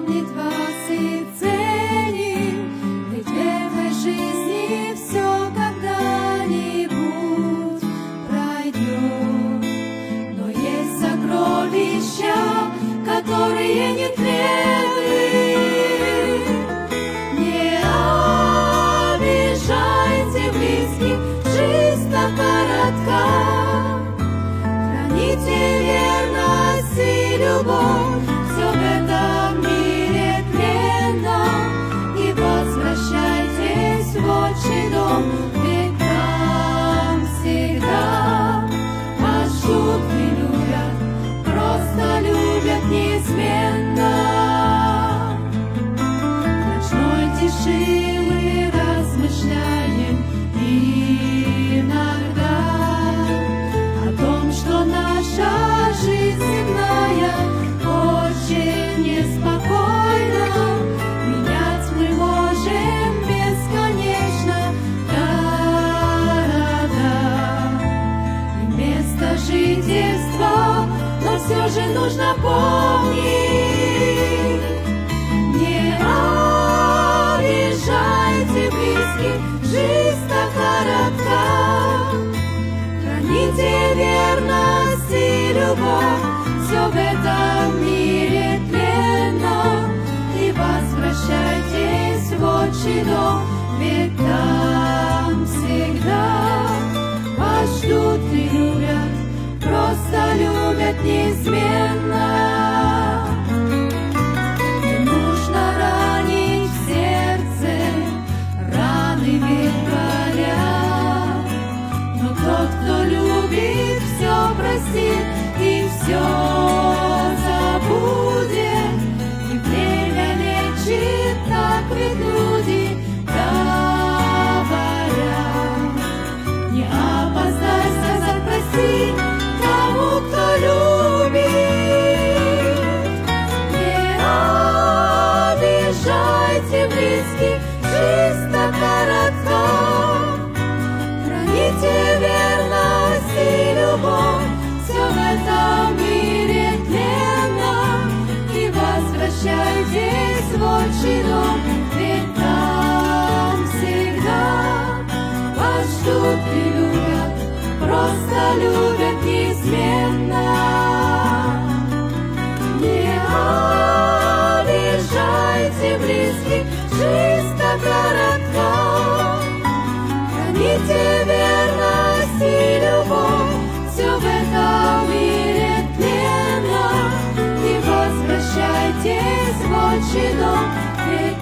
помнить вас и ценить, ведь в этой жизни все когда-нибудь пройдет. Но есть сокровища, которые не тлеют. Не обижайте близких, жизнь так коротка. Храните верность и любовь, все в этом мире тленно, и возвращайтесь в отчий дом, ведь там всегда вас ждут и любят, просто любят неизменно. В ночной тиши мы размышляем иногда о том, что наша жизнь земная очень неспокойна. Менять мы можем бесконечно города и место жительства, но все же нужно помнить: не обижайте близких, жизнь так коротка. Храните верность и любовь, все в этом мире тленно, и возвращайтесь в отчий дом, ведь там всегда вас ждут и любят, просто любят неизменно. Не нужно ранить в сердце, раны ведь болят, но тот, кто любит, все простит и все забудет, и время лечит, так ведь люди говорят. Не опоздай сказать прости тому, кто любит. Не обижайте близких, жизнь так коротка. Храните верность и любовь, все в этом мире тленно, и возвращайтесь в отчий дом, ведь там всегда вас ждут и любят, просто любят неизменно. Не обижайте близких, жизнь так коротка. Храните верность и любовь, все в этом мире тленно, и возвращайтесь в отчий дом, ведь